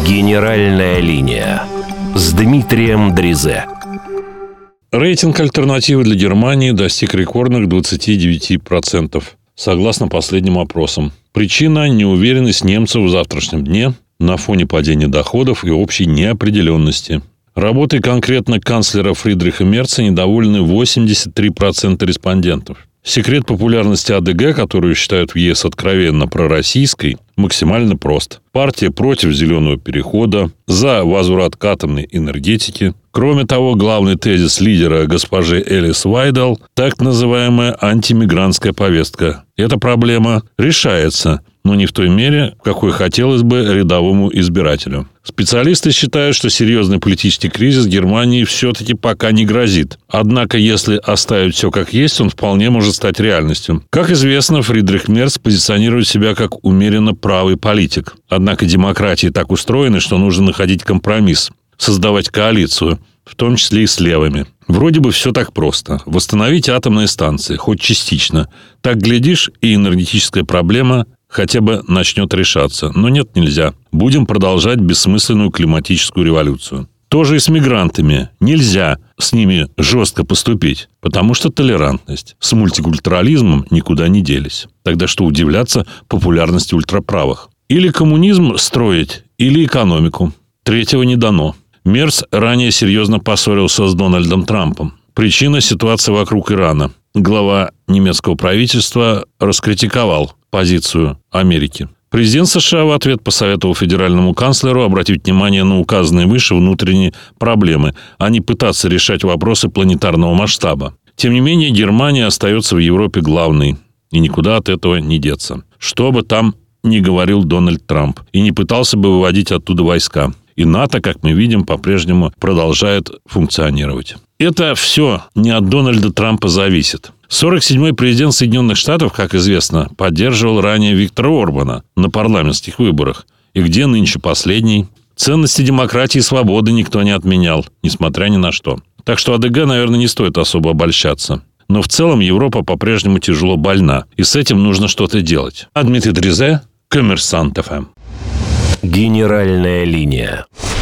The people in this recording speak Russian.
Генеральная линия с Дмитрием Дризе. Рейтинг альтернативы для Германии достиг рекордных 29%, согласно последним опросам. Причина – неуверенность немцев в завтрашнем дне на фоне падения доходов и общей неопределенности. Работой конкретно канцлера Фридриха Мерца недовольны 83% респондентов. Секрет популярности АДГ, которую считают в ЕС откровенно пророссийской, максимально прост. Партия против зеленого перехода, за возврат к атомной энергетике. Кроме того, главный тезис лидера госпожи Элис Вайдал – так называемая антимигрантская повестка. Эта проблема решается, но не в той мере, в какой хотелось бы рядовому избирателю. Специалисты считают, что серьезный политический кризис Германии все-таки пока не грозит. Однако, если оставить все как есть, он вполне может стать реальностью. Как известно, Фридрих Мерц позиционирует себя как умеренно правый политик. Однако демократии так устроены, что нужно находить компромисс, создавать коалицию, в том числе и с левыми. Вроде бы все так просто. Восстановить атомные станции, хоть частично. Так, глядишь, и энергетическая проблема хотя бы начнет решаться. Но нет, нельзя. Будем продолжать бессмысленную климатическую революцию. Тоже и с мигрантами. Нельзя с ними жестко поступить, потому что толерантность с мультикультурализмом никуда не делись. Тогда что удивляться популярности ультраправых? Или коммунизм строить, или экономику. Третьего не дано. Мерц ранее серьезно поссорился с Дональдом Трампом. Причина – ситуация вокруг Ирана. Глава немецкого правительства раскритиковал позицию Америки. Президент США в ответ посоветовал федеральному канцлеру обратить внимание на указанные выше внутренние проблемы, а не пытаться решать вопросы планетарного масштаба. Тем не менее, Германия остается в Европе главной, и никуда от этого не деться. Что бы там ни говорил Дональд Трамп, и не пытался бы выводить оттуда войска. И НАТО, как мы видим, по-прежнему продолжает функционировать. Это все не от Дональда Трампа зависит. 47-й президент Соединенных Штатов, как известно, поддерживал ранее Виктора Орбана на парламентских выборах. И где нынче последний? Ценности демократии и свободы никто не отменял, несмотря ни на что. Так что АДГ, наверное, не стоит особо обольщаться. Но в целом Европа по-прежнему тяжело больна. И с этим нужно что-то делать. Дмитрий Дризе, Коммерсант ФМ. Генеральная линия.